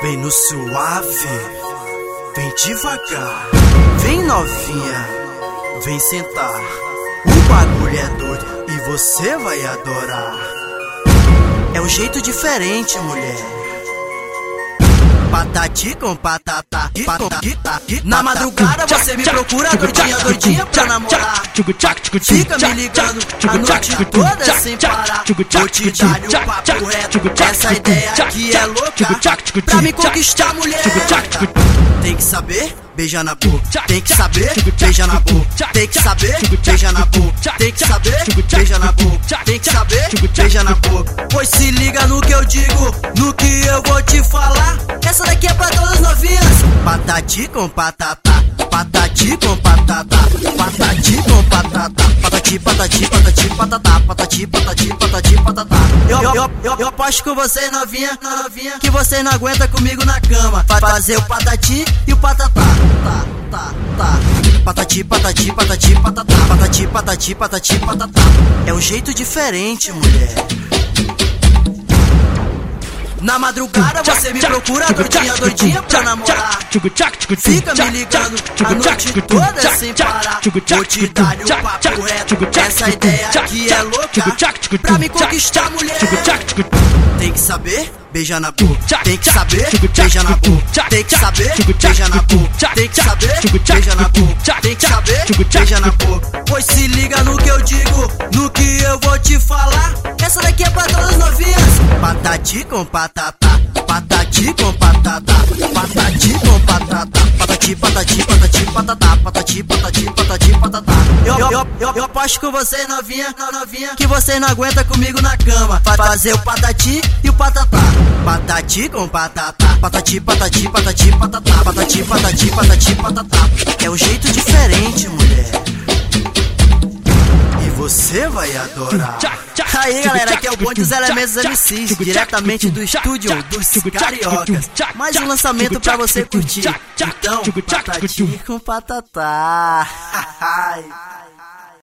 Vem no suave, vem devagar. Vem novinha, vem sentar. O bagulho é doido e você vai adorar. É um jeito diferente, mulher. Patati com patata, na madrugada você me procura doidinha, doidinha pra namorar. Fica me ligando a noite toda sem parar. Vou te dar o papo reto, essa ideia aqui é louca. Pra me conquistar, mulher, tem que saber beijar na boca, tem que saber beijar na boca, tem que saber beijar na boca, tem que saber beijar na boca, tem que saber beijar na boca. Pois se liga no que eu digo, no que eu vou te falar. Essa daqui é pra todas novinhas. Patati com patata, patati com patata, patati com patata, patati, patati, patati, patata, patati, patati, patati, patata. Eu aposto com você, novinha, que você não aguenta comigo na cama. Fazer o patati e o patatá. Patati, patati, patati, patata, patati, patati, patati, patata. É um jeito diferente, mulher. Na madrugada você me procura doidinha, doidinha pra namorar. Fica me ligando a noite toda sem parar. Vou te dar o papo reto, essa ideia aqui é louca. Pra me conquistar, mulher, tem que saber beijar na boca, tem que saber beijar na boca, tem que saber beijar na boca, tem que saber beijar na boca, tem que saber beijar na boca. Pois se liga no que eu digo, no que eu vou te falar. Essa daqui é pra todas novinhas. Patati com patata, patati com patata, patati com patata, patati, patati, patati, patata, patati, patati, patati, patata. Eu aposto com você, novinha, que você não aguenta comigo na cama. Fazer o patati e o patatá. Patati com patata, patati, patati, patati, patata, patati, patati, patati, patata. É um jeito diferente, mulher, e você vai adorar. Aí, galera, aqui é o bonde dos Elementos MCs, diretamente do estúdio dos Cariocas. Mais um lançamento pra você curtir. Então, patati com patatá.